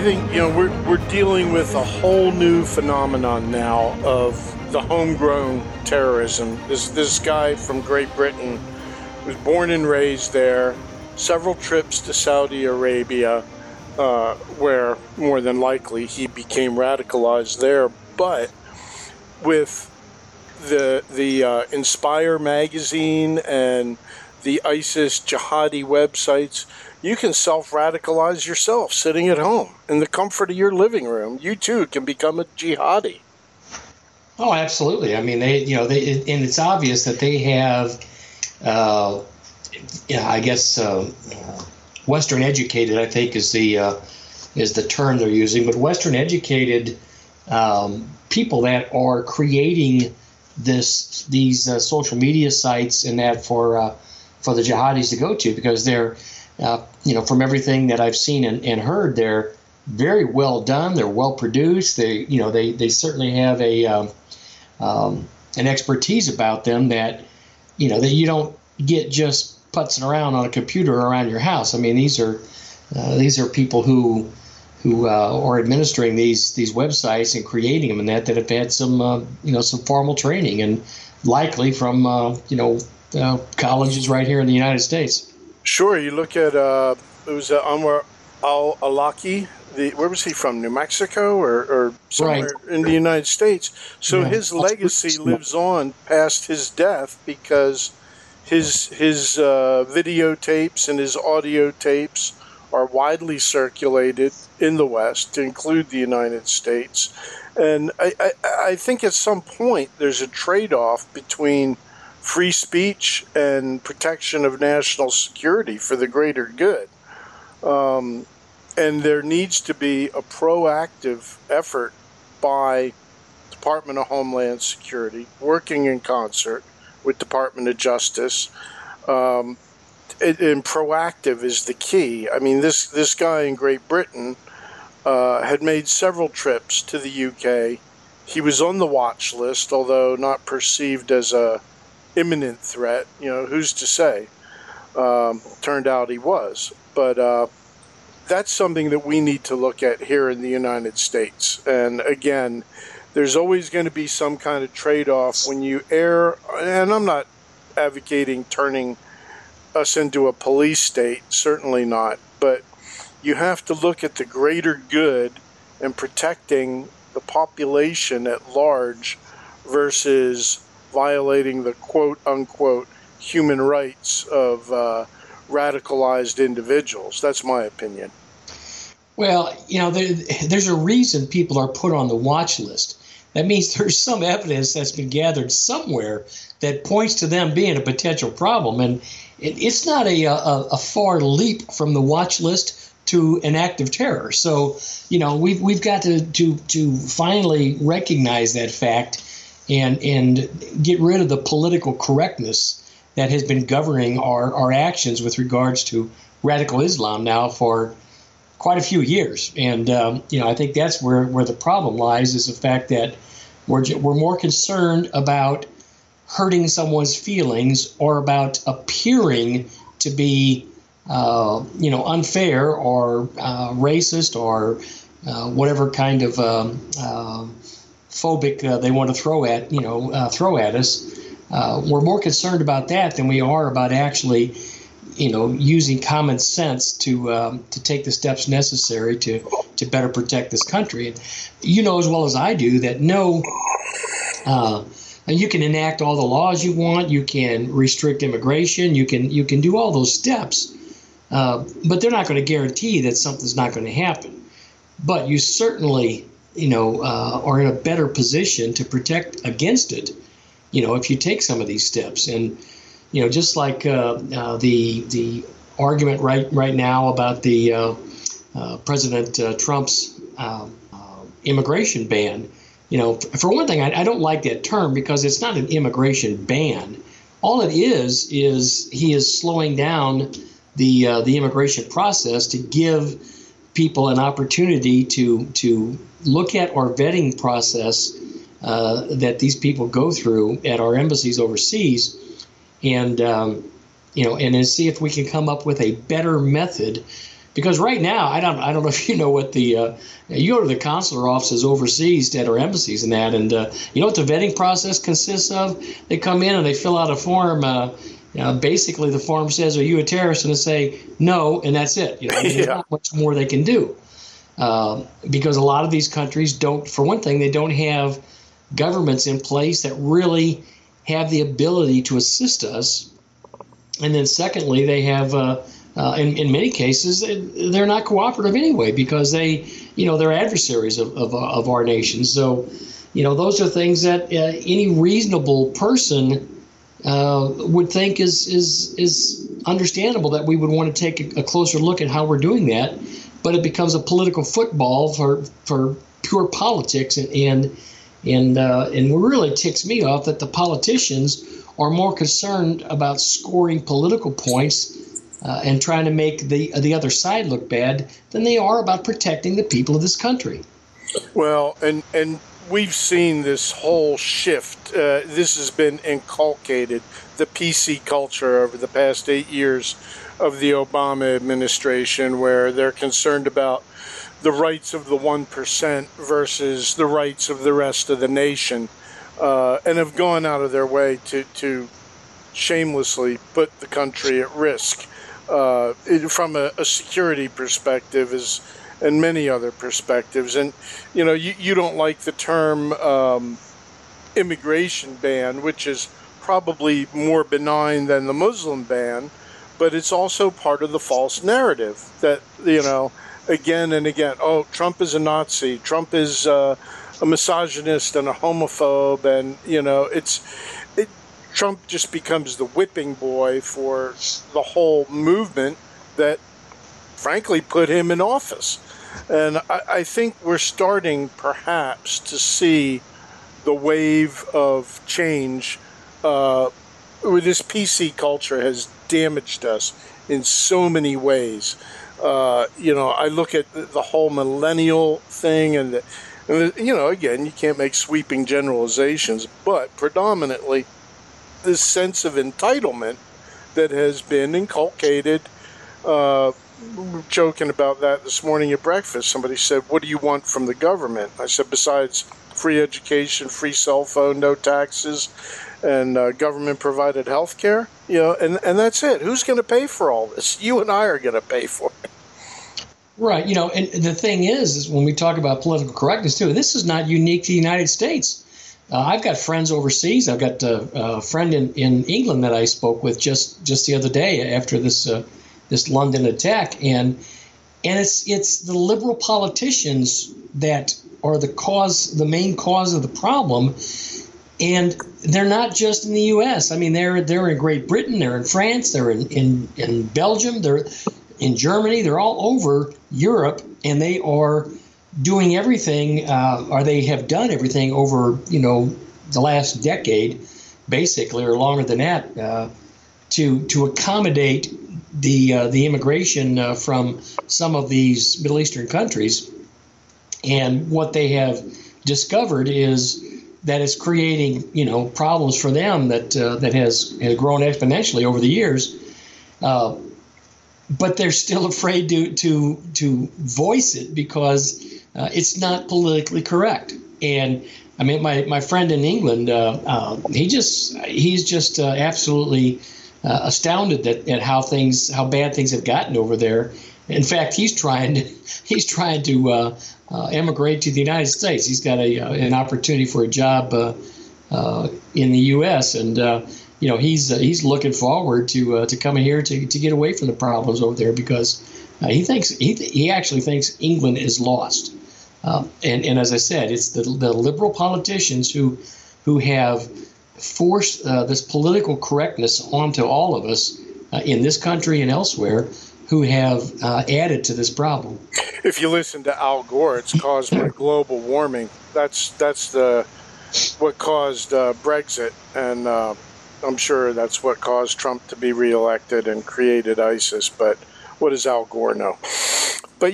I think we're dealing with a whole new phenomenon now of the homegrown terrorism. This guy from Great Britain was born and raised there, several trips to Saudi Arabia, where more than likely he became radicalized there. But with the Inspire magazine and the ISIS jihadi websites, you can self-radicalize yourself sitting at home in the comfort of your living room. You too can become a jihadi. Oh, absolutely. I mean, and it's obvious that they have, I guess, Western educated, I think, is the term they're using. But Western educated people that are creating these social media sites and that for the jihadis to go to, because they're from everything that I've seen and heard, they're very well done. They're well produced. They certainly have an expertise about them that you don't get just putzing around on a computer around your house. I mean, these are people who are administering these websites and creating them, and that have had some formal training, and likely from colleges right here in the United States. Sure, you look at it was Anwar al-Awlaki. Where was he from? New Mexico or somewhere in the United States. So his legacy lives on past his death because his videotapes and his audio tapes are widely circulated in the West, to include the United States. And I think at some point there's a trade-off between free speech and protection of national security for the greater good. And there needs to be a proactive effort by Department of Homeland Security, working in concert with Department of Justice. And proactive is the key. I mean, this guy in Great Britain had made several trips to the UK. He was on the watch list, although not perceived as a imminent threat. Who's to say? Turned out he was. But that's something that we need to look at here in the United States. And again, there's always going to be some kind of trade-off when you err, and I'm not advocating turning us into a police state, certainly not, but you have to look at the greater good and protecting the population at large versus violating the quote-unquote human rights of radicalized individuals. That's my opinion. Well, there's a reason people are put on the watch list. That means there's some evidence that's been gathered somewhere that points to them being a potential problem. And it's not a far leap from the watch list to an act of terror. So, we've got to finally recognize that fact and get rid of the political correctness that has been governing our actions with regards to radical Islam now for quite a few years. And, I think that's where the problem lies, is the fact that we're more concerned about hurting someone's feelings or about appearing to be, unfair or racist or whatever kind of phobic they want to throw at us. We're more concerned about that than we are about actually, using common sense to take the steps necessary to better protect this country. And you know as well as I do that and you can enact all the laws you want, you can restrict immigration, you can do all those steps, but they're not going to guarantee that something's not going to happen. But you certainly, are in a better position to protect against it, if you take some of these steps. And just like the argument right now about the President Trump's immigration ban. For one thing, I don't like that term because it's not an immigration ban. All it is he is slowing down the immigration process to give people an opportunity to look at our vetting process that these people go through at our embassies overseas, and then see if we can come up with a better method Because right now, I don't know if you know what the you go to the consular offices overseas at our embassies and that, and you know what the vetting process consists of? They come in and they fill out a form. Basically, the form says, "Are you a terrorist?" And they say no, and that's it. There's not much more they can do because a lot of these countries don't. For one thing, they don't have governments in place that really have the ability to assist us, and then secondly, they have. In many cases, they're not cooperative anyway because they're adversaries of our nation. So, those are things that any reasonable person would think is understandable that we would want to take a closer look at how we're doing that. But it becomes a political football for pure politics, and what really ticks me off that the politicians are more concerned about scoring political points and trying to make the other side look bad than they are about protecting the people of this country. Well, and we've seen this whole shift. This has been inculcated, the PC culture over the past 8 years of the Obama administration, where they're concerned about the rights of the 1% versus the rights of the rest of the nation, and have gone out of their way to shamelessly put the country at risk. From a security perspective and many other perspectives. And, you don't like the term immigration ban, which is probably more benign than the Muslim ban, but it's also part of the false narrative that, again and again, Trump is a Nazi, Trump is a misogynist and a homophobe, and, Trump just becomes the whipping boy for the whole movement that, frankly, put him in office. And I think we're starting, perhaps, to see the wave of change. This PC culture has damaged us in so many ways. I look at the whole millennial thing, and again, you can't make sweeping generalizations, but predominantly this sense of entitlement that has been inculcated. We were joking about that this morning at breakfast. Somebody said, "What do you want from the government?" I said, "Besides free education, free cell phone, no taxes, and government-provided health care, and that's it. Who's going to pay for all this? You and I are going to pay for it." Right. And the thing is when we talk about political correctness, too, this is not unique to the United States. I've got friends overseas. I've got a friend in England that I spoke with just the other day after this London attack, and it's the liberal politicians that are the main cause of the problem, and they're not just in the U.S. I mean, they're in Great Britain, they're in France, they're in Belgium, they're in Germany, they're all over Europe, and they are doing everything, or they have done everything over, the last decade, basically, or longer than that, to accommodate the immigration from some of these Middle Eastern countries. And what they have discovered is that it's creating, problems for them that has grown exponentially over the years. But they're still afraid to voice it because it's not politically correct. And I mean, my friend in England, he's just absolutely astounded at how bad things have gotten over there. In fact, he's trying to emigrate to the United States. He's got an opportunity for a job in the U.S. and he's looking forward to coming here to get away from the problems over there because he actually thinks England is lost. And as I said, it's the liberal politicians who have forced this political correctness onto all of us in this country and elsewhere, who have added to this problem. If you listen to Al Gore, it's caused by global warming. That's what caused Brexit, and I'm sure that's what caused Trump to be reelected and created ISIS. But what does Al Gore know? But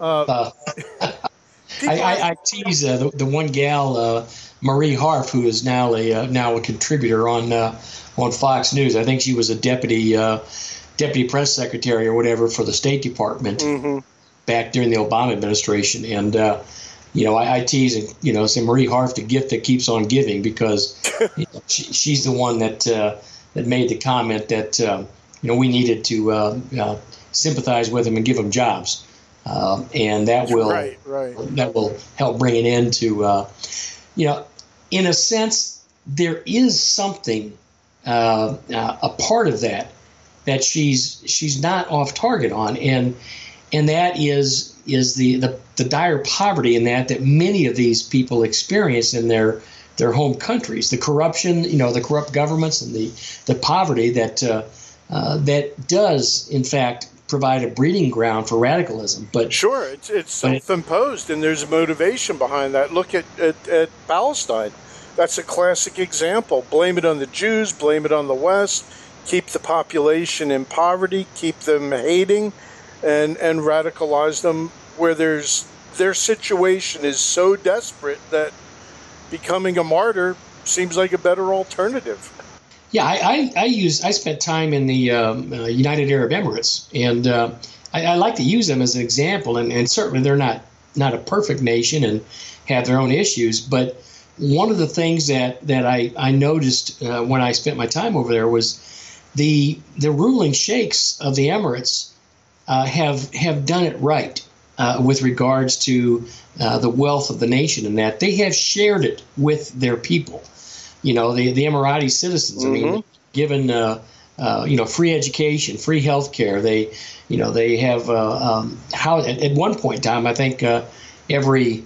I tease the one gal, Marie Harf, who is now a contributor on Fox News. I think she was a deputy deputy press secretary or whatever for the State Department back during the Obama administration. And, I tease and, say Marie Harf, the gift that keeps on giving, because she's the one that made the comment that, we needed to sympathize with them and give them jobs. And that will help bring an end to, in a sense, there is something, a part of that she's not off target on, and that is the dire poverty in that many of these people experience in their home countries, the corruption, the corrupt governments, and the poverty that does in fact provide a breeding ground for radicalism. But sure, it's self-imposed, and there's a motivation behind that. Look at Palestine. That's a classic example. Blame it on the Jews, blame it on the West, keep the population in poverty, keep them hating, and radicalize them where their situation is so desperate that becoming a martyr seems like a better alternative. Yeah, I spent time in the United Arab Emirates, and I like to use them as an example, and certainly they're not a perfect nation and have their own issues, but one of the things that I noticed when I spent my time over there was the ruling sheikhs of the Emirates have done it right with regards to the wealth of the nation, and that they have shared it with their people. The Emirati citizens. I mean, given free education, free health care. They have at one point in time, I think every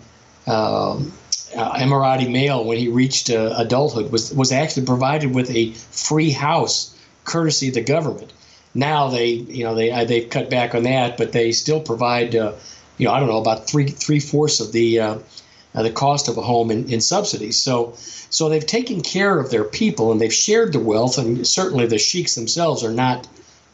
Emirati male, when he reached adulthood, was actually provided with a free house, courtesy of the government. Now they've cut back on that, but they still provide about three-fourths of the cost of a home in subsidies. So they've taken care of their people, and they've shared the wealth. And certainly the sheiks themselves are not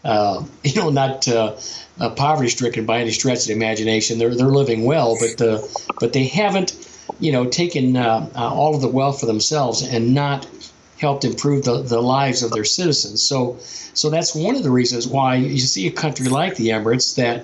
poverty-stricken by any stretch of the imagination. They're living well, but they haven't taken all of the wealth for themselves and not helped improve the lives of their citizens. So that's one of the reasons why you see a country like the Emirates that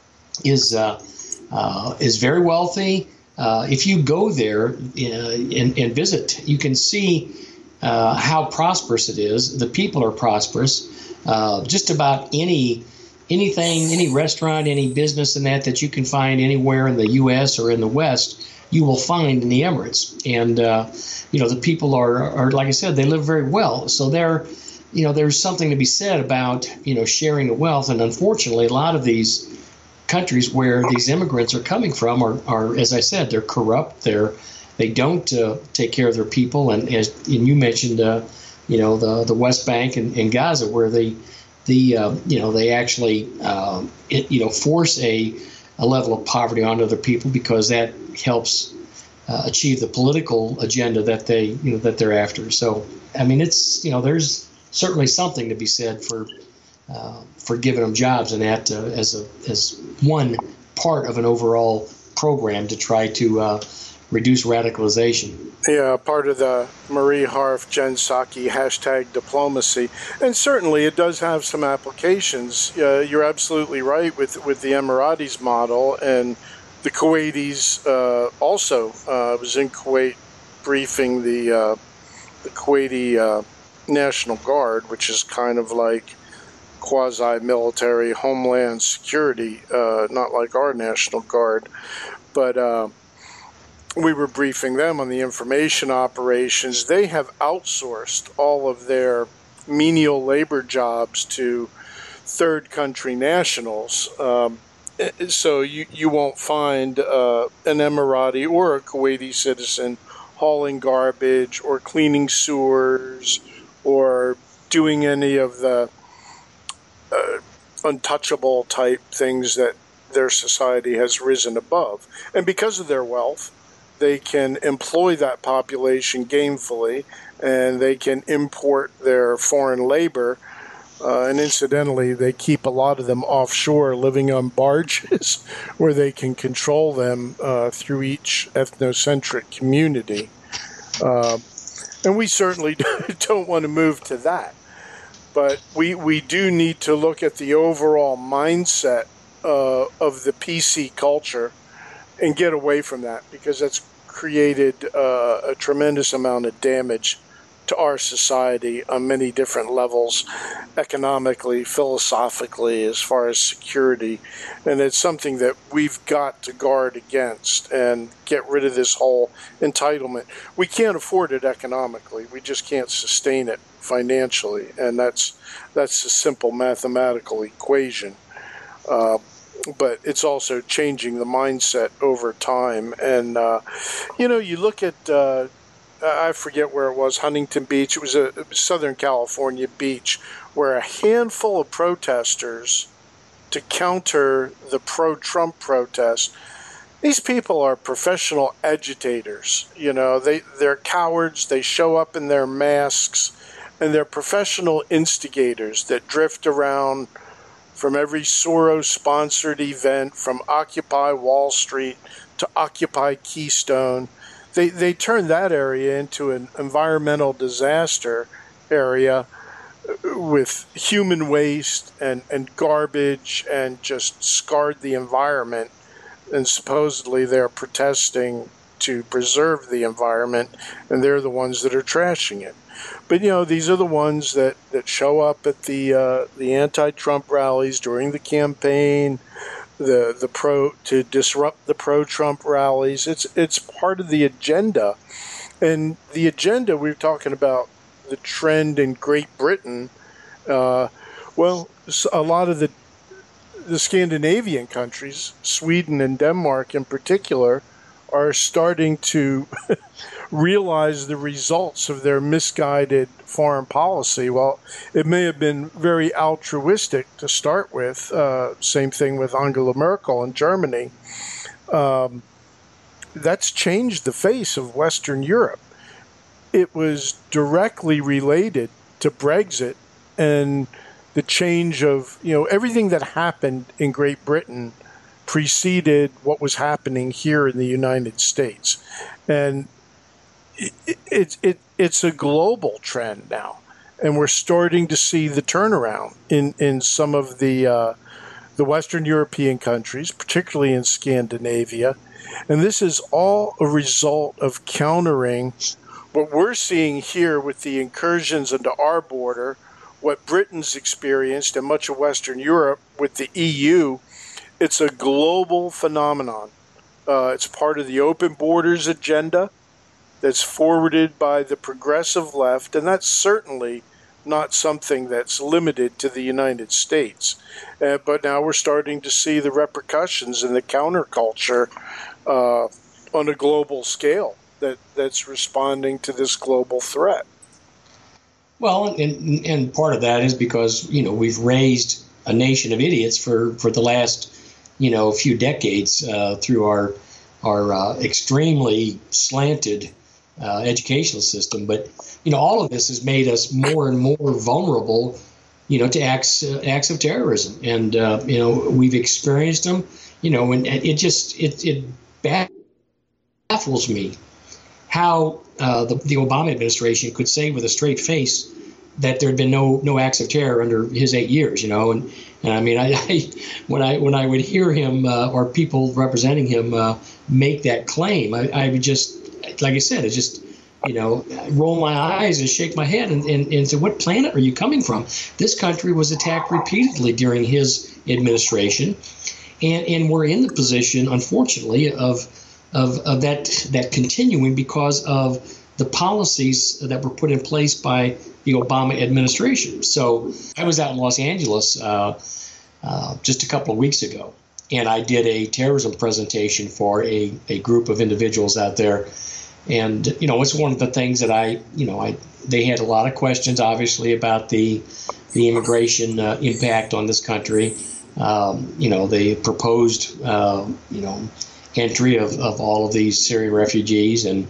is very wealthy. If you go there and visit, you can see how prosperous it is. The people are prosperous. Just about anything, any restaurant, any business in that you can find anywhere in the U.S. or in the West, you will find in the Emirates. And the people are like I said, they live very well. So there's something to be said about sharing the wealth. And unfortunately, a lot of these countries where these immigrants are coming from are, as I said, they're corrupt. They don't take care of their people, and you mentioned, the West Bank and Gaza, where they actually force a level of poverty onto their people because that helps achieve the political agenda that they're after. So I mean, it's there's certainly something to be said for giving them jobs, and that as one part of an overall program to try to reduce radicalization. Yeah, part of the Marie Harf, Jen Psaki #diplomacy. And certainly it does have some applications. You're absolutely right with the Emiratis model, and the Kuwaitis also. I was in Kuwait briefing the Kuwaiti National Guard, which is kind of like quasi-military homeland security, not like our National Guard, but we were briefing them on the information operations. They have outsourced all of their menial labor jobs to third country nationals. So you won't find an Emirati or a Kuwaiti citizen hauling garbage or cleaning sewers or doing any of the untouchable type things that their society has risen above. And because of their wealth, they can employ that population gainfully, and they can import their foreign labor. And incidentally, they keep a lot of them offshore, living on barges, where they can control them through each ethnocentric community. And we certainly don't want to move to that. But we do need to look at the overall mindset of the PC culture and get away from that, because that's created a tremendous amount of damage to our society on many different levels, economically, philosophically, as far as security. And it's something that we've got to guard against and get rid of this whole entitlement. We can't afford it economically. We just can't sustain it financially. And that's a simple mathematical equation. But it's also changing the mindset over time. And, you look at, I forget where it was, Huntington Beach. It was a Southern California beach where a handful of protesters, to counter the pro-Trump protest, these people are professional agitators. They're cowards. They show up in their masks, and they're professional instigators that drift around from every Soros-sponsored event, from Occupy Wall Street to Occupy Keystone. They turned that area into an environmental disaster area with human waste and garbage, and just scarred the environment. And supposedly they're protesting to preserve the environment, and they're the ones that are trashing it. But, these are the ones that show up at the anti-Trump rallies during the campaign, to disrupt the pro-Trump rallies. It's part of the agenda. And the agenda, we're talking about the trend in Great Britain. A lot of the Scandinavian countries, Sweden and Denmark in particular, are starting to realize the results of their misguided foreign policy. Well, it may have been very altruistic to start with. Same thing with Angela Merkel in Germany. That's changed the face of Western Europe. It was directly related to Brexit and the change of, everything that happened in Great Britain preceded what was happening here in the United States. And it's a global trend now. And we're starting to see the turnaround in some of the Western European countries, particularly in Scandinavia. And this is all a result of countering what we're seeing here with the incursions into our border, what Britain's experienced and much of Western Europe with the EU. It's a global phenomenon. It's part of the open borders agenda that's forwarded by the progressive left, and that's certainly not something that's limited to the United States. But now we're starting to see the repercussions in the counterculture on a global scale that's responding to this global threat. Well, and part of that is because, we've raised a nation of idiots for the last, few decades through our extremely slanted educational system. But, all of this has made us more and more vulnerable, to acts of terrorism. And, we've experienced them, and it baffles me how the Obama administration could say with a straight face that there had been no acts of terror under his 8 years, and I mean, when I would hear him or people representing him make that claim, I would just, like I said, it just, roll my eyes and shake my head and say, what planet are you coming from? This country was attacked repeatedly during his administration, and we're in the position, unfortunately, of that continuing because of the policies that were put in place by the Obama administration. So I was out in Los Angeles just a couple of weeks ago, and I did a terrorism presentation for a group of individuals out there. And, it's one of the things that they had a lot of questions, obviously, about the immigration impact on this country. The proposed, entry of all of these Syrian refugees and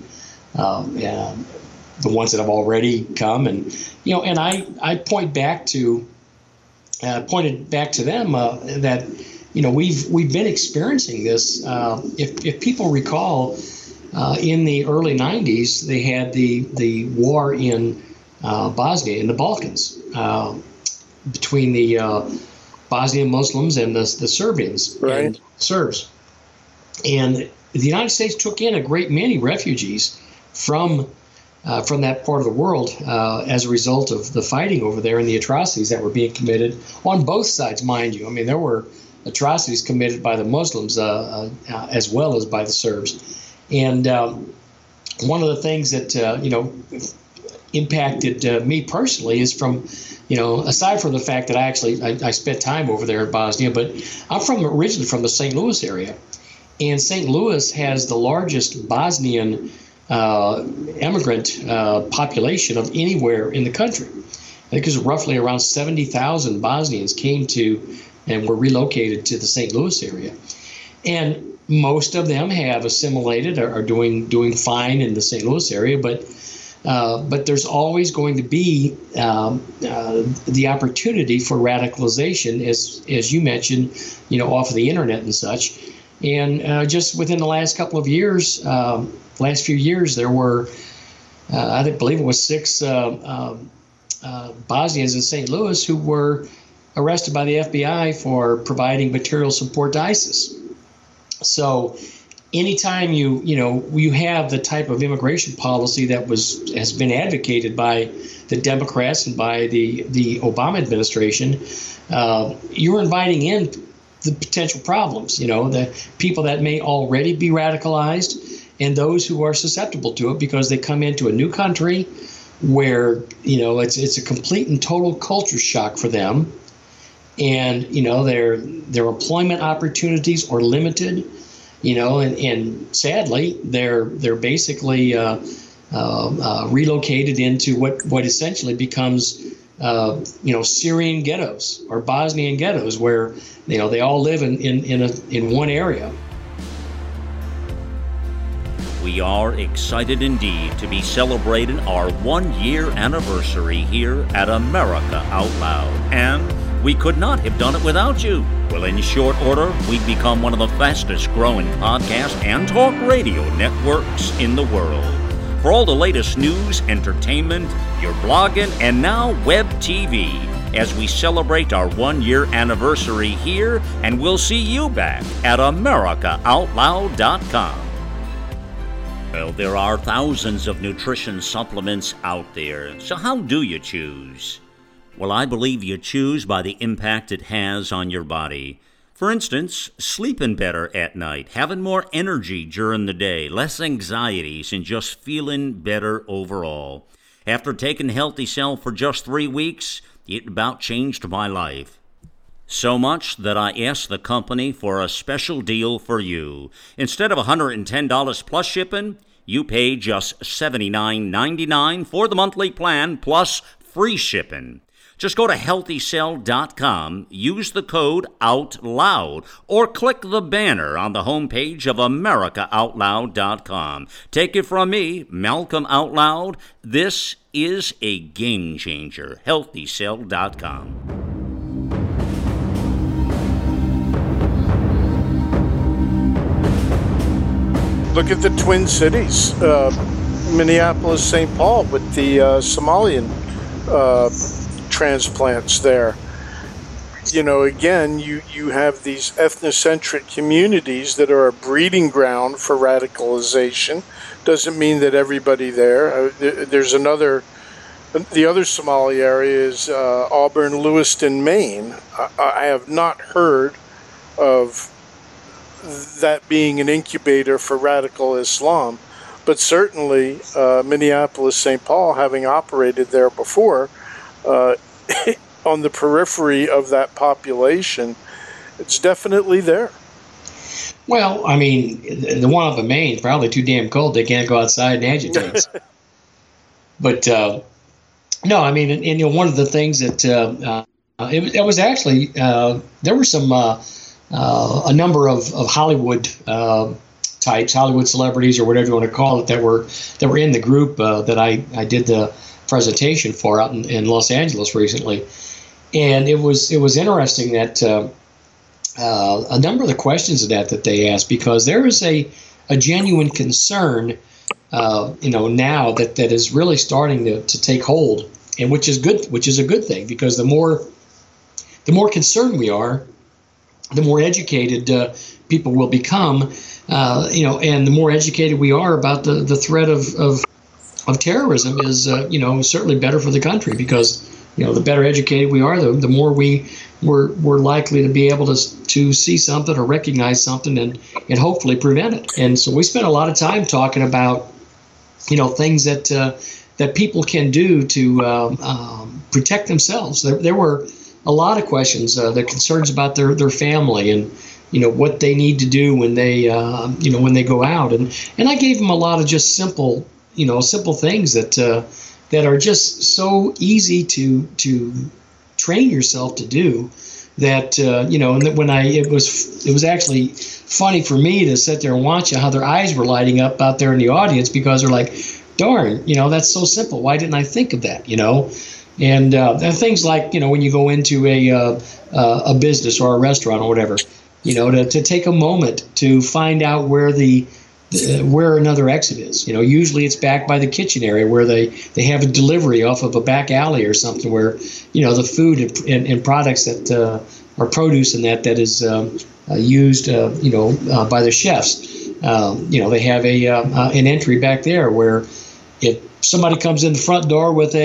the ones that have already come, and I pointed back to them that we've been experiencing this. If people recall, in the early 90s, they had the war in Bosnia in the Balkans, between the Bosnian Muslims and the Serbians and Serbs. And the United States took in a great many refugees from that part of the world as a result of the fighting over there and the atrocities that were being committed on both sides, mind you. I mean, there were atrocities committed by the Muslims as well as by the Serbs. And one of the things that, impacted me personally is from, aside from the fact that I spent time over there in Bosnia, but I'm originally from the St. Louis area. And St. Louis has the largest Bosnian immigrant population of anywhere in the country. I think it's roughly around 70,000 Bosnians came to and were relocated to the St. Louis area. And most of them have assimilated or are doing fine in the St. Louis area, but there's always going to be the opportunity for radicalization, as you mentioned, off of the internet and such. And just within the last couple of years, last few years, there were, I believe it was 6 Bosnians in St. Louis who were arrested by the FBI for providing material support to ISIS. So anytime you have the type of immigration policy that has been advocated by the Democrats and by the Obama administration, you're inviting in the potential problems, the people that may already be radicalized and those who are susceptible to it because they come into a new country where, it's a complete and total culture shock for them. And, their employment opportunities are limited, and sadly, they're basically relocated into what essentially becomes Syrian ghettos or Bosnian ghettos where, they all live in one area. We are excited indeed to be celebrating our 1-year anniversary here at America Out Loud. And we could not have done it without you. Well, in short order, we've become one of the fastest growing podcast and talk radio networks in the world. For all the latest news, entertainment, your blogging, and now web TV, as we celebrate our 1-year anniversary here, and we'll see you back at AmericaOutloud.com. Well, there are thousands of nutrition supplements out there, so how do you choose? Well, I believe you choose by the impact it has on your body. For instance, sleeping better at night, having more energy during the day, less anxieties, and just feeling better overall. After taking Healthy Cell for just 3 weeks, it about changed my life. So much that I asked the company for a special deal for you. Instead of $110 plus shipping, you pay just $79.99 for the monthly plan plus free shipping. Just go to HealthyCell.com, use the code OUTLOUD, or click the banner on the homepage of AmericaOutloud.com. Take it from me, Malcolm Out Loud, this is a game changer. HealthyCell.com. Look at the Twin Cities, Minneapolis, St. Paul, with the Somalian transplants there. Again, you have these ethnocentric communities that are a breeding ground for radicalization. Doesn't mean that everybody there. There's the other Somali area is Auburn, Lewiston, Maine. I have not heard of that being an incubator for radical Islam, but certainly Minneapolis, St. Paul, having operated there before, on the periphery of that population, it's definitely there. Well, I mean, the one up in Maine is probably too damn cold. They can't go outside and agitate. But no, I mean, and one of the things that it was actually there were some a number of Hollywood types, Hollywood celebrities, or whatever you want to call it, that were in the group that I did the presentation for out in Los Angeles recently. And it was interesting that a number of the questions that they asked, because there is a genuine concern, now that is really starting to take hold, and which is a good thing, because the more the more concerned we are, the more educated people will become, and the more educated we are about the threat of terrorism is, certainly better for the country, because, the better educated we are, the more we're likely to be able to see something or recognize something and hopefully prevent it. And so we spent a lot of time talking about, things that people can do to protect themselves. There were a lot of questions, the concerns about their family and, what they need to do when they, when they go out. And I gave them a lot of just simple things that are just so easy to train yourself to do that, and that when it was actually funny for me to sit there and watch how their eyes were lighting up out there in the audience, because they're like, darn, that's so simple. Why didn't I think of that? And things like, when you go into a business or a restaurant or whatever, to take a moment to find out where where another exit is. Usually it's back by the kitchen area where they have a delivery off of a back alley or something where, the food and products that are produce and that is used, by the chefs. They have an entry back there where if somebody comes in the front door with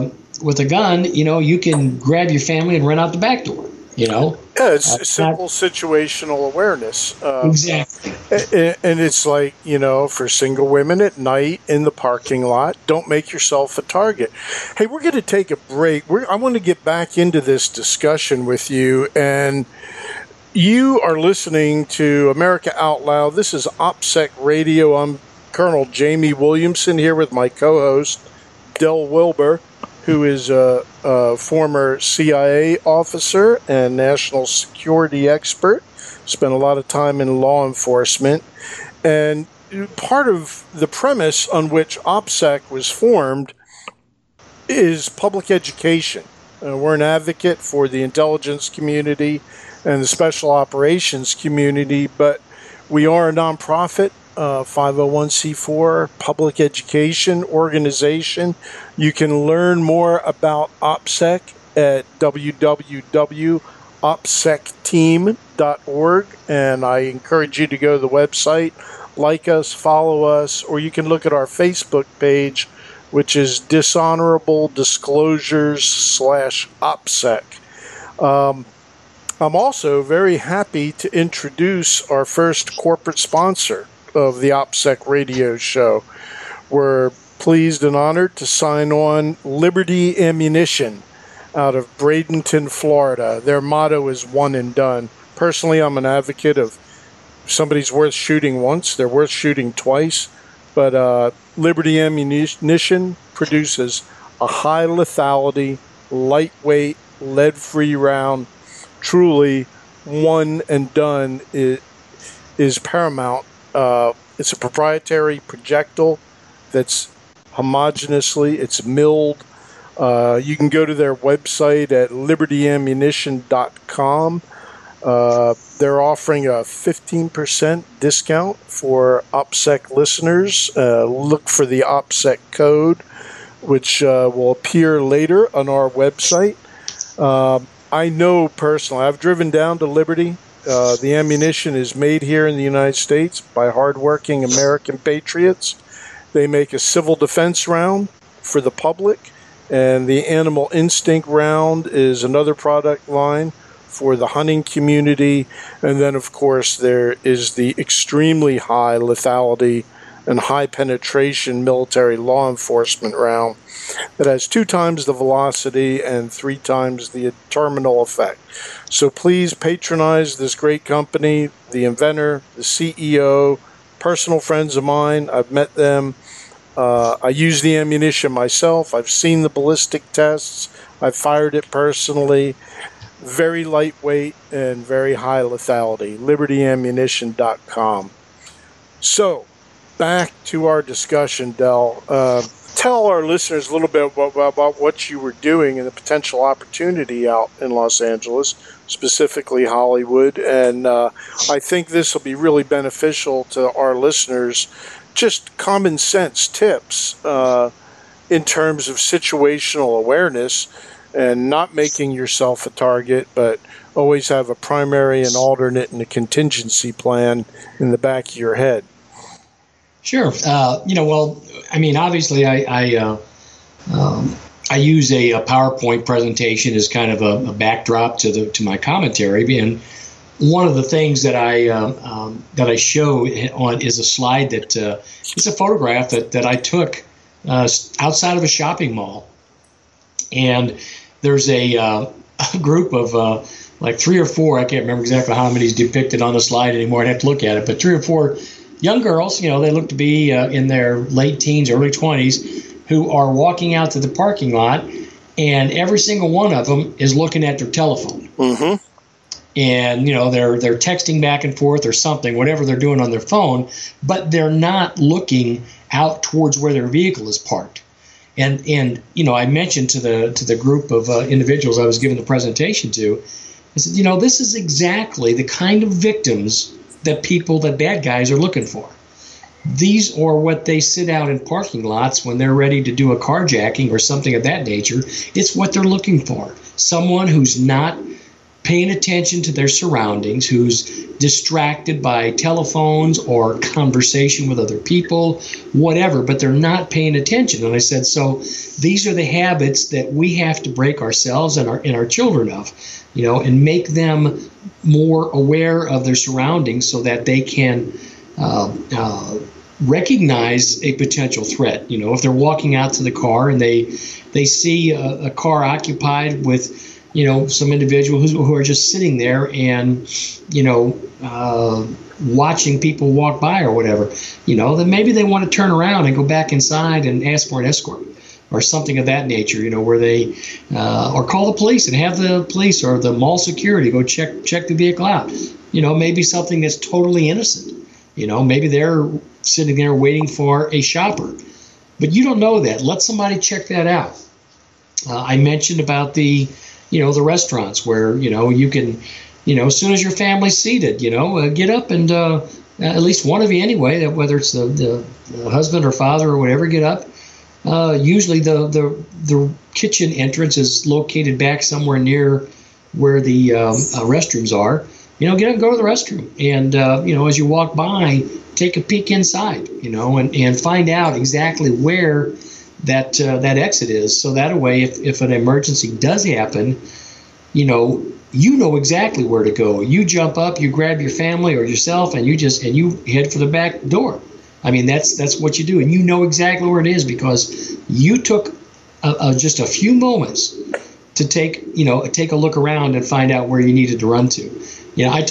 a gun, you can grab your family and run out the back door. Yeah, it's simple situational awareness. Exactly. And it's like, for single women at night in the parking lot, don't make yourself a target. Hey, we're going to take a break. I want to get back into this discussion with you. And you are listening to America Out Loud. This is OPSEC Radio. I'm Colonel Jamie Williamson here with my co-host, Del Wilbur, who is a former CIA officer and national security expert, spent a lot of time in law enforcement. And part of the premise on which OPSEC was formed is public education. We're an advocate for the intelligence community and the special operations community, but we are a nonprofit, 501c4 public education organization. You can learn more about OPSEC at www.opsecteam.org, and I encourage you to go to the website, like us, follow us, or you can look at our Facebook page, which is Dishonorable Disclosures /OPSEC. I'm also very happy to introduce our first corporate sponsor of the OPSEC radio show. We're pleased and honored to sign on Liberty Ammunition out of Bradenton, Florida. Their motto is one and done. Personally, I'm an advocate of if somebody's worth shooting once, they're worth shooting twice. But Liberty Ammunition produces a high lethality, lightweight, lead-free round. Truly, one and done is paramount. It's a proprietary projectile that's it's milled. You can go to their website at libertyammunition.com. They're offering a 15% discount for OPSEC listeners. Look for the OPSEC code, which will appear later on our website. I know personally, I've driven down to Liberty. The ammunition is made here in the United States by hardworking American patriots. They make a civil defense round for the public, and the animal instinct round is another product line for the hunting community. And then, of course, there is the extremely high lethality and high penetration military law enforcement round that has 2 times the velocity and 3 times the terminal effect. So please patronize this great company, the inventor, the CEO, personal friends of mine. I've met them. I use the ammunition myself. I've seen the ballistic tests. I've fired it personally. Very lightweight and very high lethality. LibertyAmmunition.com. So, back to our discussion, Del. Tell our listeners a little bit about what you were doing and the potential opportunity out in Los Angeles, specifically Hollywood. And I think this will be really beneficial to our listeners. Just common sense tips in terms of situational awareness. and not making yourself a target, but always have a primary, an alternate, and a contingency plan in the back of your head. Sure. Well, I mean, obviously, I use a PowerPoint presentation as kind of a backdrop to my commentary, and one of the things that I show on is a slide that it's a photograph that I took outside of a shopping mall, and there's a group of like 3 or 4, I can't remember exactly how many is depicted on the slide anymore. I'd have to look at it, but 3 or 4 young girls, they look to be in their late teens, early 20s, who are walking out to the parking lot, and every single one of them is looking at their telephone. Mm-hmm. And, they're texting back and forth or something, whatever they're doing on their phone, but they're not looking out towards where their vehicle is parked. And I mentioned to the group of individuals I was giving the presentation to, I said, this is exactly the kind of victims that bad guys are looking for. These are what they sit out in parking lots when they're ready to do a carjacking or something of that nature. It's what they're looking for. Someone who's not paying attention to their surroundings, who's distracted by telephones or conversation with other people, whatever, but they're not paying attention. And I said, so these are the habits that we have to break ourselves and our children of, and make them more aware of their surroundings so that they can recognize a potential threat. If they're walking out to the car and they see a car occupied with some individuals who are just sitting there and, watching people walk by or whatever, then maybe they want to turn around and go back inside and ask for an escort or something of that nature, where they, or call the police and have the police or the mall security go check the vehicle out. Maybe something that's totally innocent. Maybe they're sitting there waiting for a shopper, but you don't know that. Let somebody check that out. I mentioned about the restaurants where, you can, as soon as your family's seated, get up and at least one of you anyway, whether it's the husband or father or whatever, get up. Usually the kitchen entrance is located back somewhere near where the restrooms are. Get up and go to the restroom. And, as you walk by, take a peek inside, and find out exactly where that exit is. So that way, if an emergency does happen, you know exactly where to go. You jump up, you grab your family or yourself, and you head for the back door. I mean, that's what you do, and you know exactly where it is because you took just a few moments to take a look around and find out where you needed to run to. I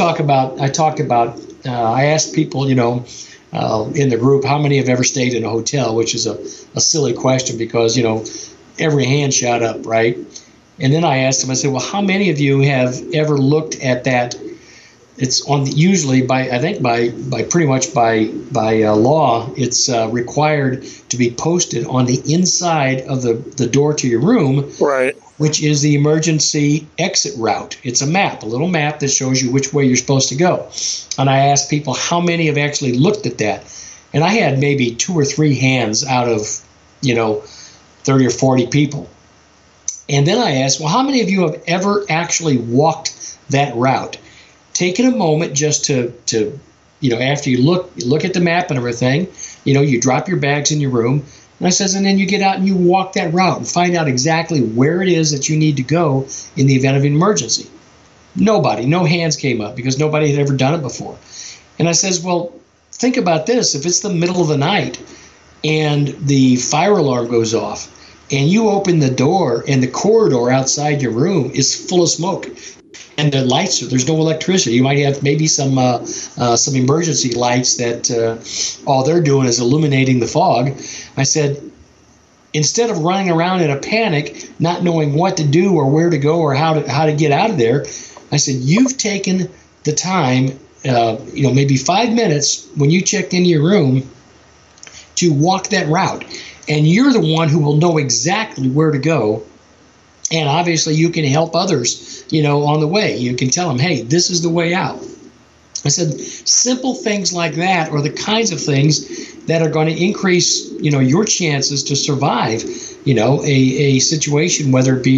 asked people, in the group, how many have ever stayed in a hotel, which is a silly question because, every hand shot up, right? And then I asked them, I said, well, how many of you have ever looked at that? It's usually by pretty much by law, it's required to be posted on the inside of the door to your room, right? Which is the emergency exit route. It's a little map that shows you which way you're supposed to go. And I asked people how many have actually looked at that, and I had maybe 2 or 3 hands out of 30 or 40 people. And then I asked, well, how many of you have ever actually walked that route? Taking a moment just to after you look at the map and everything, you drop your bags in your room. And I says, and then you get out and you walk that route and find out exactly where it is that you need to go in the event of an emergency. No hands came up because nobody had ever done it before. And I says, well, think about this. If it's the middle of the night and the fire alarm goes off and you open the door and the corridor outside your room is full of smoke, and the lights, there's no electricity. You might have maybe some emergency lights that all they're doing is illuminating the fog. I said, instead of running around in a panic, not knowing what to do or where to go or how to get out of there, I said, you've taken the time, maybe 5 minutes when you checked into your room to walk that route. And you're the one who will know exactly where to go. And obviously you can help others, on the way. You can tell them, hey, this is the way out. I said, simple things like that are the kinds of things that are going to increase, your chances to survive, a situation, whether it be,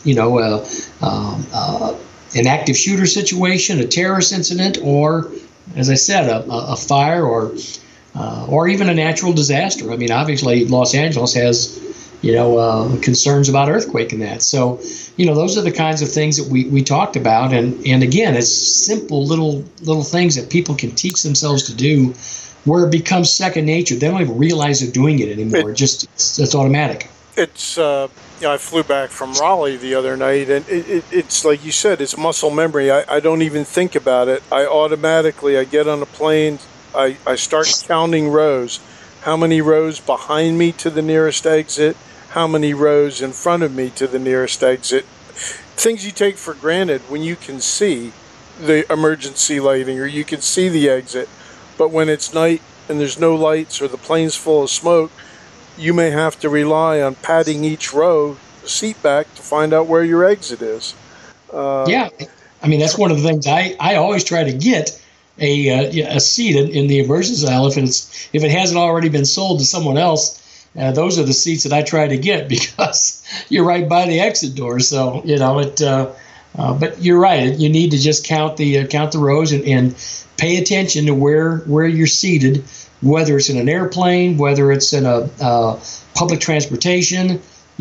an active shooter situation, a terrorist incident, or, as I said, a fire or even a natural disaster. I mean, obviously, Los Angeles has, concerns about earthquake and that. So, those are the kinds of things that we talked about. And again, it's simple little things that people can teach themselves to do, where it becomes second nature. They don't even realize they're doing it anymore. It's automatic. It's I flew back from Raleigh the other night, and it's like you said, it's muscle memory. I don't even think about it. I get on a plane, I start counting rows. How many rows behind me to the nearest exit? How many rows in front of me to the nearest exit? Things you take for granted when you can see the emergency lighting or you can see the exit. But when it's night and there's no lights or the plane's full of smoke, you may have to rely on patting each row, the seat back, to find out where your exit is. Yeah, I mean, that's one of the things I always try to get a seat in the emergency aisle. If it hasn't already been sold to someone else, those are the seats that I try to get, because you're right by the exit door. So but you're right. You need to just count the rows and pay attention to where you're seated, whether it's in an airplane, whether it's in a public transportation,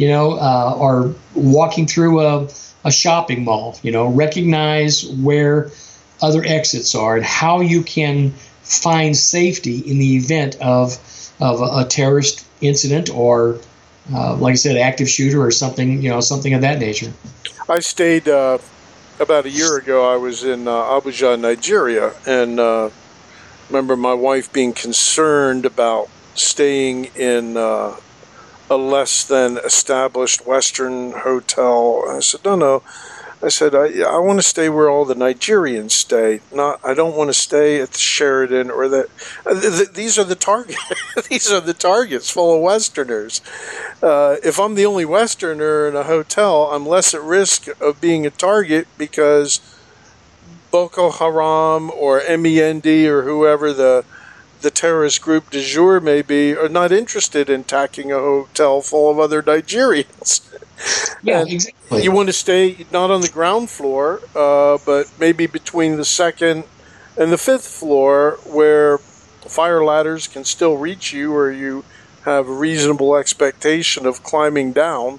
or walking through a shopping mall. Recognize where other exits are and how you can find safety in the event of a terrorist incident or, like I said, active shooter or something of that nature. I stayed about a year ago. I was in Abuja, Nigeria, and remember my wife being concerned about staying in a less than established Western hotel. I said, no. I said, I want to stay where all the Nigerians stay. I don't want to stay at the Sheraton or these are the target. These are the targets full of Westerners. If I'm the only Westerner in a hotel, I'm less at risk of being a target, because Boko Haram or MEND or whoever the terrorist group du jour may be are not interested in attacking a hotel full of other Nigerians. Yeah, exactly. You want to stay not on the ground floor, but maybe between the second and the fifth floor, where fire ladders can still reach you, or you have a reasonable expectation of climbing down.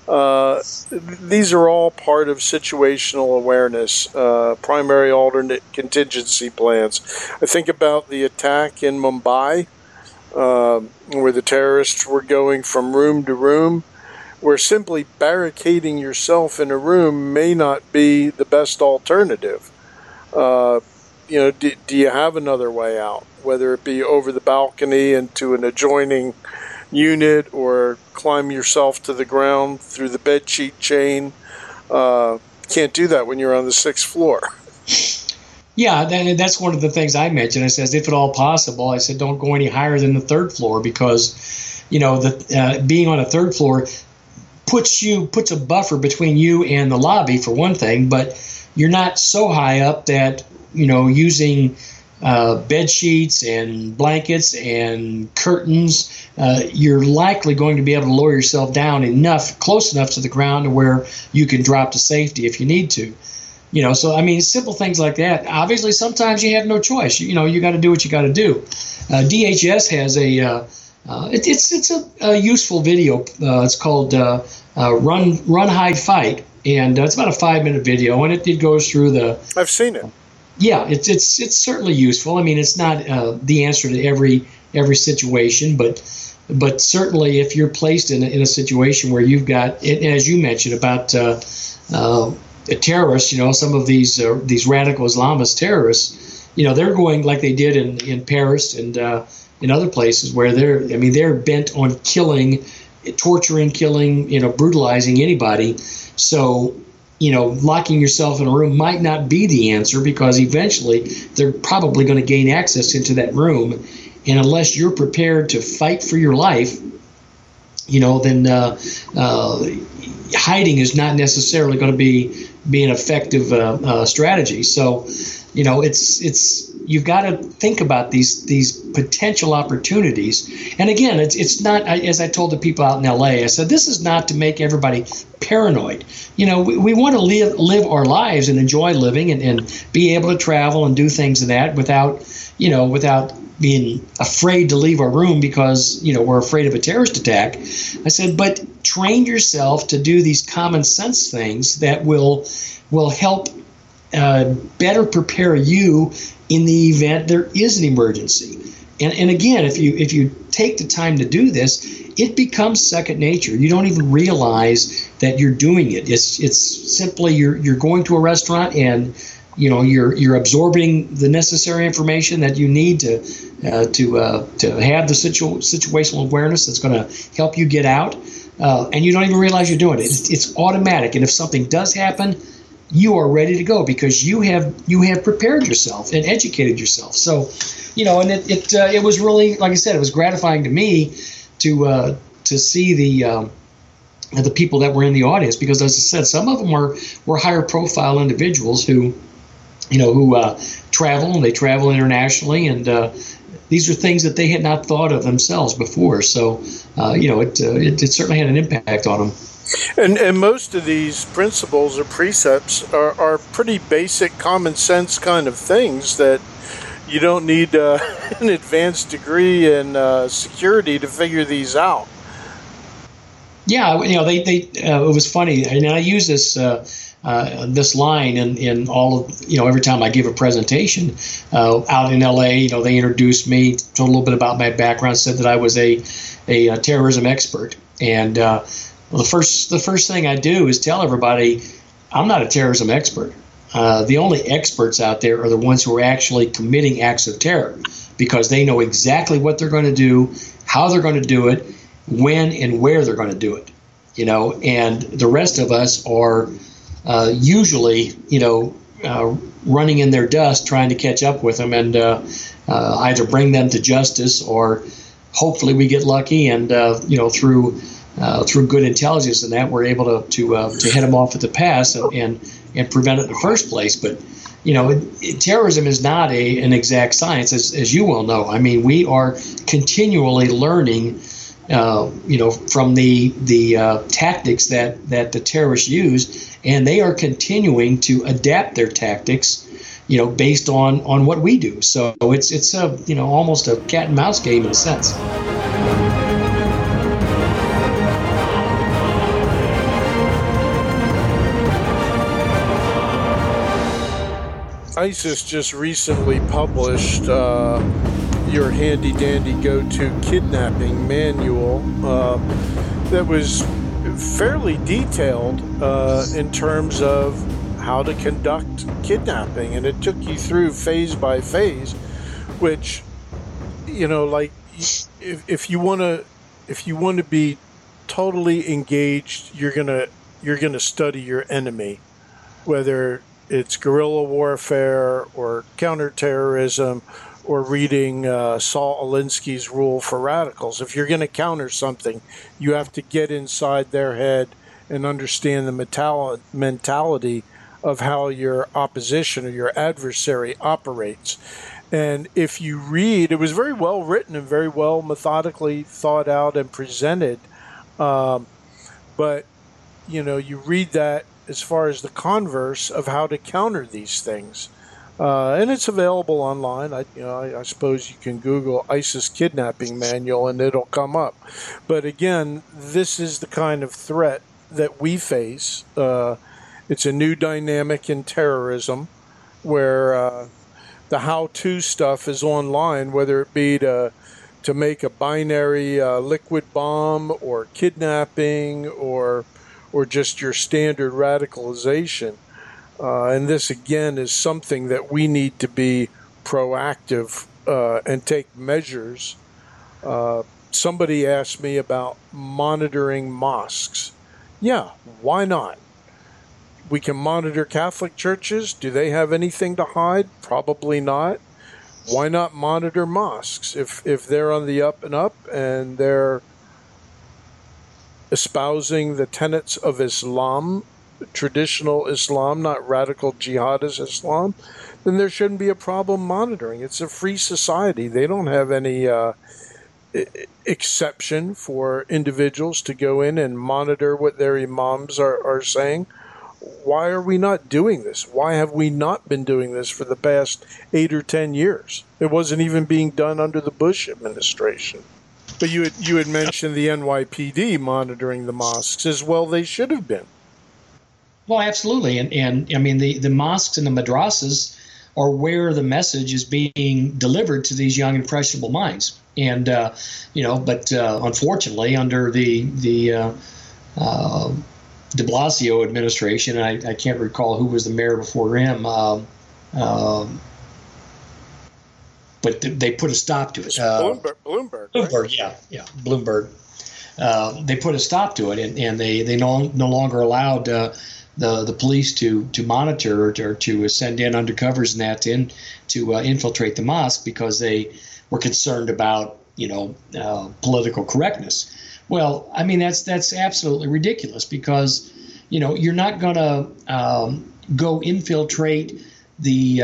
These are all part of situational awareness, primary alternate contingency plans. I think about the attack in Mumbai, where the terrorists were going from room to room, where simply barricading yourself in a room may not be the best alternative. Do you have another way out, whether it be over the balcony into an adjoining unit or climb yourself to the ground through the bedsheet chain? Can't do that when you're on the sixth floor. Yeah, that's one of the things I mentioned. I said, if at all possible, I said, don't go any higher than the third floor, because, being on a third floor puts a buffer between you and the lobby, for one thing, but you're not so high up that, using bed sheets and blankets and curtains, you're likely going to be able to lower yourself down close enough to the ground to where you can drop to safety if you need to. So I mean, simple things like that. Obviously, sometimes you have no choice. You got to do what you got to do. DHS has it's a useful video. It's called Run, Hide, Fight, and it's about a 5-minute video, and it goes through the. I've seen it. Yeah, it's certainly useful. I mean, it's not the answer to every situation, but certainly if you're placed in a situation where you've got, as you mentioned about terrorists, some of these radical Islamist terrorists, they're going like they did in Paris and in other places where they're bent on torturing, killing, brutalizing anybody. So, locking yourself in a room might not be the answer, because eventually they're probably going to gain access into that room. And unless you're prepared to fight for your life, then hiding is not necessarily going to be an effective strategy. So, it's you've got to think about these potential opportunities. And again, it's not, as I told the people out in LA, I said, this is not to make everybody paranoid. We want to live our lives and enjoy living and be able to travel and do things in that without being afraid to leave our room because, we're afraid of a terrorist attack. I said, but train yourself to do these common sense things that will help better prepare you in the event there is an emergency. And again, if you take the time to do this, it becomes second nature. You don't even realize that you're doing it. It's simply you're going to a restaurant and you're absorbing the necessary information that you need to have the situational awareness that's going to help you get out, and you don't even realize you're doing it. It's automatic, and if something does happen, you are ready to go because you have prepared yourself and educated yourself. So, and it was really, like I said, it was gratifying to me to see the people that were in the audience, because, as I said, some of them were higher profile individuals who travel, and they travel internationally, and these are things that they had not thought of themselves before. So, it certainly had an impact on them. And most of these principles or precepts are pretty basic, common sense kind of things that you don't need an advanced degree in security to figure these out. Yeah, it was funny, and I use this line in all of, every time I give a presentation out in LA. They introduced me, told a little bit about my background, said that I was a terrorism expert, and the first thing I do is tell everybody I'm not a terrorism expert. The only experts out there are the ones who are actually committing acts of terror, because they know exactly what they're going to do, how they're going to do it, when and where they're going to do it. And the rest of us are usually, running in their dust, trying to catch up with them and either bring them to justice, or hopefully we get lucky and, through good intelligence and that, we're able to head them off at the pass and prevent it in the first place. But, terrorism is not an exact science, as you well know. I mean, we are continually learning from the tactics that the terrorists use, and they are continuing to adapt their tactics, based on what we do. So it's almost a cat and mouse game in a sense. ISIS just recently published your handy-dandy go-to kidnapping manual that was fairly detailed in terms of how to conduct kidnapping, and it took you through phase by phase, which, like, if you want to be totally engaged, you're gonna study your enemy, whether it's guerrilla warfare or counterterrorism, or reading Saul Alinsky's Rule for Radicals. If you're going to counter something, you have to get inside their head and understand the mentality of how your opposition or your adversary operates. And if you read, it was very well written and very well methodically thought out and presented. But, you read that as far as the converse of how to counter these things. And it's available online. I suppose you can Google ISIS kidnapping manual and it'll come up. But again, this is the kind of threat that we face. It's a new dynamic in terrorism where the how-to stuff is online, whether it be to make a binary liquid bomb, or kidnapping, or just your standard radicalization. And this, again, is something that we need to be proactive and take measures. Somebody asked me about monitoring mosques. Yeah, why not? We can monitor Catholic churches. Do they have anything to hide? Probably not. Why not monitor mosques? If they're on the up and up and they're espousing the tenets of Islam, traditional Islam, not radical jihadist Islam, then there shouldn't be a problem monitoring. It's a free society. They don't have any exception for individuals to go in and monitor what their imams are saying. Why are we not doing this? Why have we not been doing this for the past 8 or 10 years? It wasn't even being done under the Bush administration. But you had mentioned the NYPD monitoring the mosques as well. They should have been. Well, absolutely. And I mean, the mosques and the madrasas are where the message is being delivered to these young, impressionable minds. And, but unfortunately, under the de Blasio administration, and I can't recall who was the mayor before him, but they put a stop to it. Bloomberg. Bloomberg, right? yeah, Bloomberg. They put a stop to it, and they no longer allowed the police to monitor or to send in undercovers and that in to infiltrate the mosque because they were concerned about political correctness. Well, I mean that's absolutely ridiculous because you're not going to go infiltrate the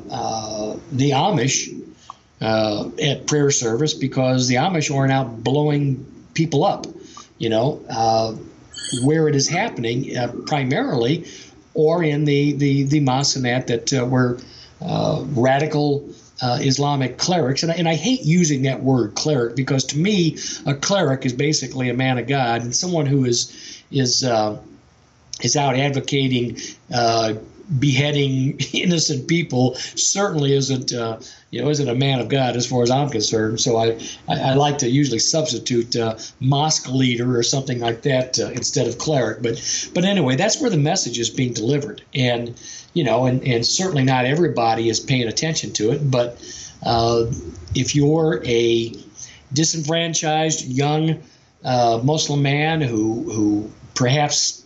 Amish at prayer service because the Amish aren't out blowing people up. Where it is happening primarily, or in the mosques and that were radical Islamic clerics, and I hate using that word cleric because to me a cleric is basically a man of God, and someone who is out advocating beheading innocent people certainly isn't a man of God as far as I'm concerned. So I like to usually substitute mosque leader or something like that instead of cleric. But anyway, that's where the message is being delivered, and and certainly not everybody is paying attention to it. But if you're a disenfranchised young Muslim man who perhaps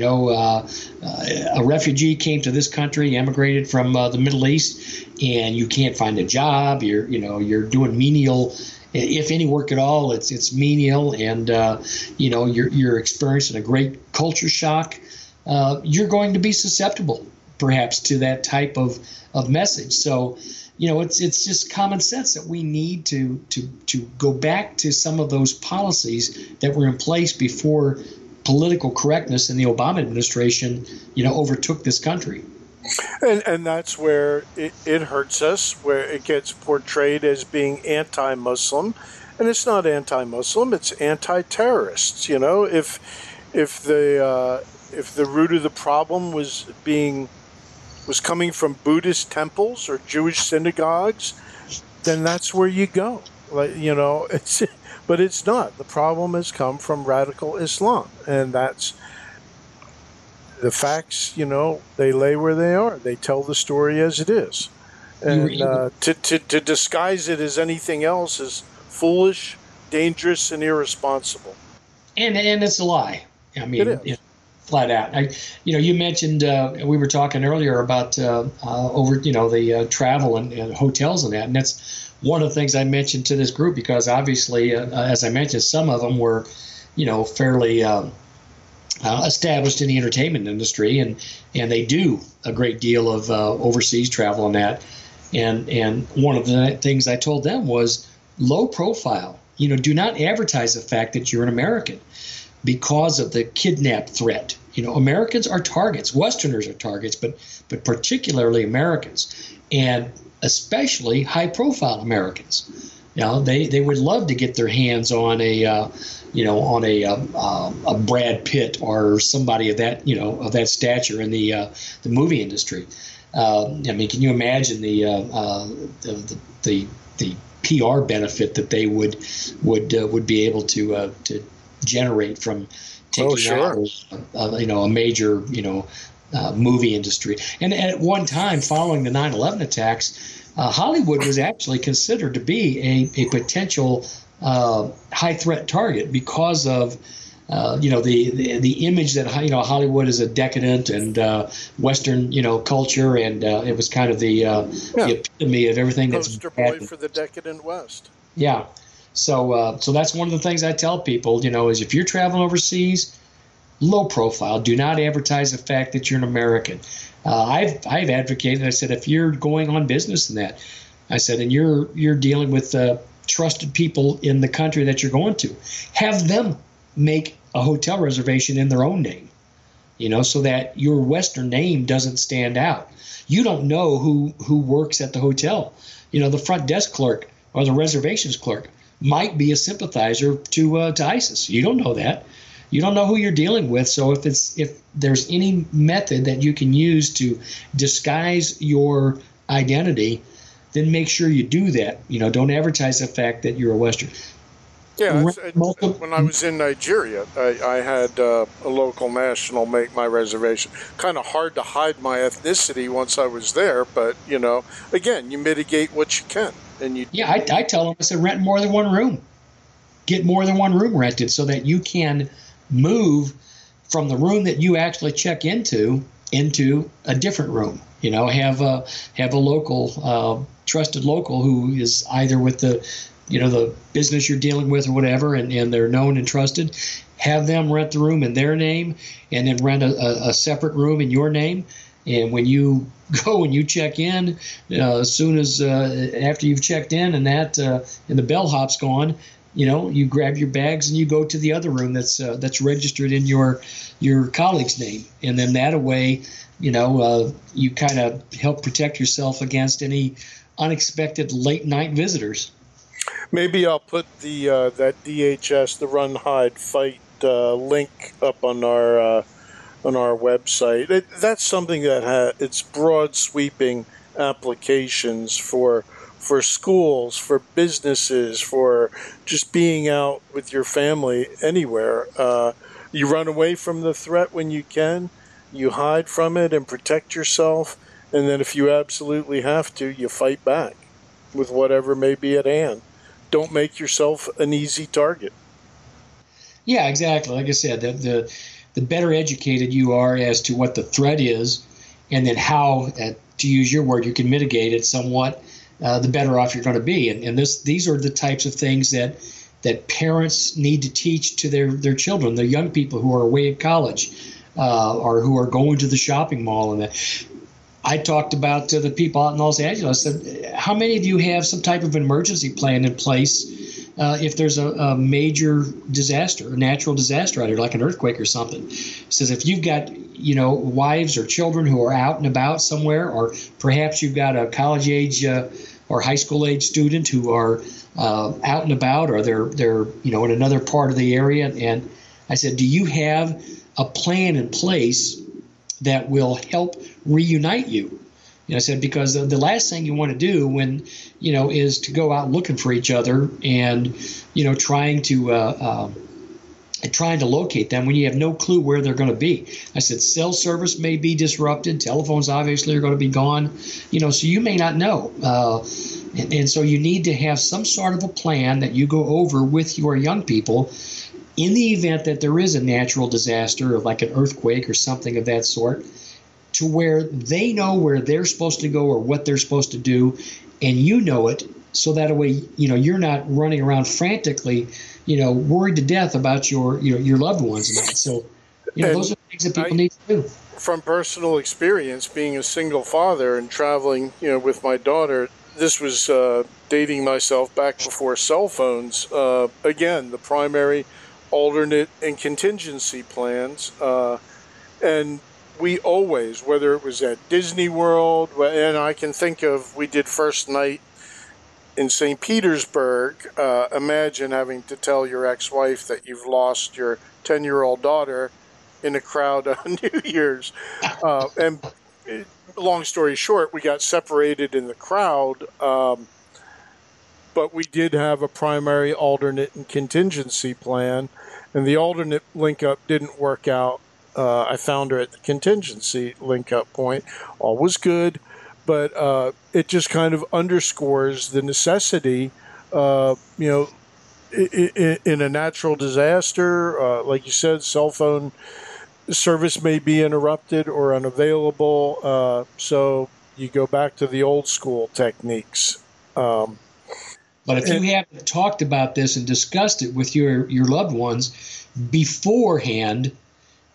a refugee came to this country, emigrated from the Middle East, and you can't find a job. You're doing menial, if any work at all. It's menial, and you're experiencing a great culture shock. You're going to be susceptible, perhaps, to that type of message. So, it's just common sense that we need to go back to some of those policies that were in place before political correctness in the Obama administration, overtook this country. And that's where it hurts us, where it gets portrayed as being anti-Muslim, and it's not anti-Muslim; it's anti-terrorists. If the root of the problem was coming from Buddhist temples or Jewish synagogues, then that's where you go. But it's not. The problem has come from radical Islam, and that's the facts. They lay where they are. They tell the story as it is, and to disguise it as anything else is foolish, dangerous, and irresponsible. And it's a lie. I mean, it is. Flat out. You mentioned we were talking earlier about over the travel and hotels and that, and that's one of the things I mentioned to this group because obviously, as I mentioned, some of them were, fairly established in the entertainment industry, and they do a great deal of overseas travel and that. And one of the things I told them was low profile. Do not advertise the fact that you're an American because of the kidnap threat. Americans are targets. Westerners are targets, but particularly Americans. And especially high-profile Americans. They would love to get their hands on a Brad Pitt or somebody of that of that stature in the movie industry. Can you imagine the PR benefit that they would be able to generate from taking out a major movie industry. And at one time, following the 9/11 attacks, Hollywood was actually considered to be a potential high threat target because of the image that Hollywood is a decadent and Western culture, and it was kind of the epitome of everything that's poster boy for the decadent West. Yeah. So that's one of the things I tell people, is if you're traveling overseas, low profile. Do not advertise the fact that you're an American. I've advocated. I said, if you're going on business in that, I said, and you're dealing with trusted people in the country that you're going to, have them make a hotel reservation in their own name, so that your Western name doesn't stand out. You don't know who works at the hotel. The front desk clerk or the reservations clerk might be a sympathizer to ISIS. You don't know that. You don't know who you're dealing with. So if there's any method that you can use to disguise your identity, then make sure you do that. Don't advertise the fact that you're a Western. Yeah, when I was in Nigeria, I had a local national make my reservation. Kind of hard to hide my ethnicity once I was there, but again, you mitigate what you can. And I tell them, I said, rent more than one room. Get more than one room rented so that you can move from the room that you actually check into a different room. Have a local, trusted local who is either with the business you're dealing with or whatever, and they're known and trusted. Have them rent the room in their name, and then rent a separate room in your name. And when you go and you check in, as soon as after you've checked in and the bellhop's gone, you grab your bags and you go to the other room that's registered in your colleague's name, and then that way, you kind of help protect yourself against any unexpected late night visitors. Maybe I'll put that DHS, the Run, Hide, Fight link up on our website. That's something that it's broad sweeping applications for schools, for businesses, for just being out with your family anywhere. You run away from the threat when you can. You hide from it and protect yourself. And then if you absolutely have to, you fight back with whatever may be at hand. Don't make yourself an easy target. Yeah, exactly. Like I said, the better educated you are as to what the threat is, and then how, to use your word, you can mitigate it somewhat, the better off you're going to be. And these are the types of things that parents need to teach to their children, the young people who are away at college, or who are going to the shopping mall. And I talked about to the people out in Los Angeles. I said, how many of you have some type of emergency plan in place if there's a major disaster, a natural disaster out there, like an earthquake or something? It says if you've got, wives or children who are out and about somewhere, or perhaps you've got a college age or high school age student who are out and about, or they're in another part of the area. And I said, do you have a plan in place that will help reunite you? I said, because the last thing you want to do when, is to go out looking for each other and, trying to locate them when you have no clue where they're going to be. I said, cell service may be disrupted. Telephones obviously are going to be gone, so you may not know. And so you need to have some sort of a plan that you go over with your young people in the event that there is a natural disaster, like an earthquake or something of that sort, to where they know where they're supposed to go or what they're supposed to do, and you know it, so that way, you're not running around frantically, worried to death about your loved ones and that. So, those are things that people need to do. From personal experience, being a single father and traveling, with my daughter, this was dating myself back before cell phones. Again, the primary, alternate, and contingency plans, and we always, whether it was at Disney World, and I can think of, we did first night in St. Petersburg. Imagine having to tell your ex-wife that you've lost your 10-year-old daughter in a crowd on New Year's. And long story short, we got separated in the crowd, but we did have a primary, alternate, and contingency plan, and the alternate link-up didn't work out. I found her at the contingency link-up point. All was good, but it just kind of underscores the necessity, in a natural disaster. Like you said, cell phone service may be interrupted or unavailable, so you go back to the old school techniques. But if you haven't talked about this and discussed it with your loved ones beforehand,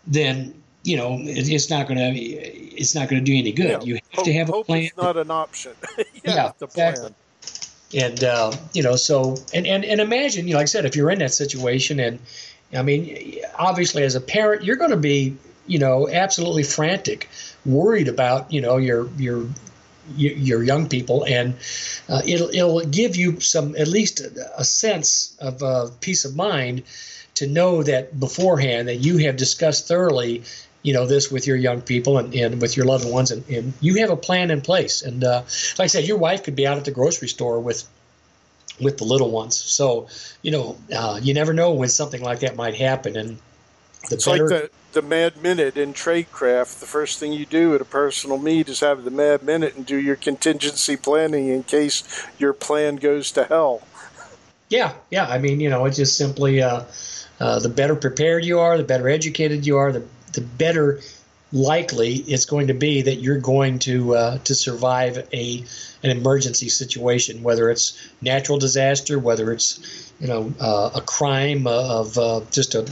then it's not going to do any good. You have to have a plan. Hope is not an option. Yeah, exactly. And so imagine, like I said, if you're in that situation, and I mean, obviously as a parent, you're going to be absolutely frantic, worried about your young people, and it'll give you at least a sense of peace of mind to know that beforehand that you have discussed thoroughly this with your young people and with your loved ones, and you have a plan in place. And like I said, your wife could be out at the grocery store with the little ones. So, you never know when something like that might happen. And it's like the Mad Minute in Tradecraft. The first thing you do at a personal meet is have the Mad Minute and do your contingency planning in case your plan goes to hell. Yeah. I mean, it's just simply the better prepared you are, the better educated you are, the better likely it's going to be that you're going to survive an emergency situation, whether it's natural disaster, whether it's a crime of just a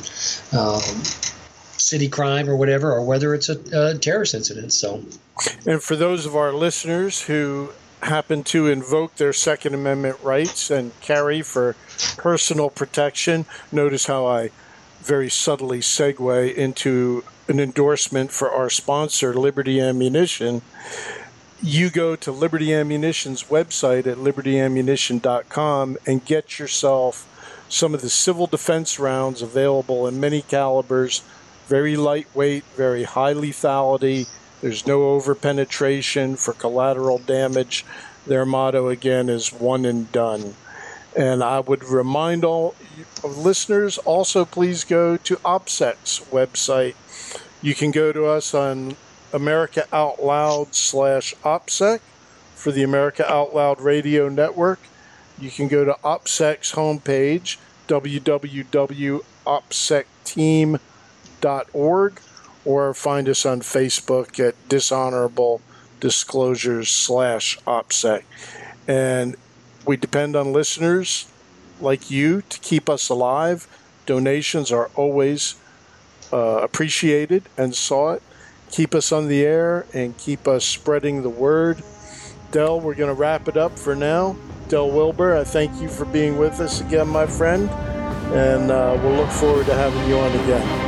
city crime or whatever, or whether it's a terrorist incident. So, and for those of our listeners who happen to invoke their Second Amendment rights and carry for personal protection, notice how I very subtly segue into an endorsement for our sponsor, Liberty Ammunition. You go to Liberty Ammunition's website at libertyammunition.com and get yourself some of the civil defense rounds available in many calibers, very lightweight, very high lethality. There's no overpenetration for collateral damage. Their motto, again, is one and done. And I would remind all listeners, also please go to OPSEC's website. You can go to us on America Out Loud /OPSEC for the America Out Loud Radio Network. You can go to OPSEC's homepage, www.opsecteam.org, or find us on Facebook at Dishonorable Disclosures /OPSEC. And we depend on listeners like you to keep us alive. Donations are always appreciated and sought. Keep us on the air and keep us spreading the word. Del, we're going to wrap it up for now. Del Wilber, I thank you for being with us again, my friend, and we'll look forward to having you on again.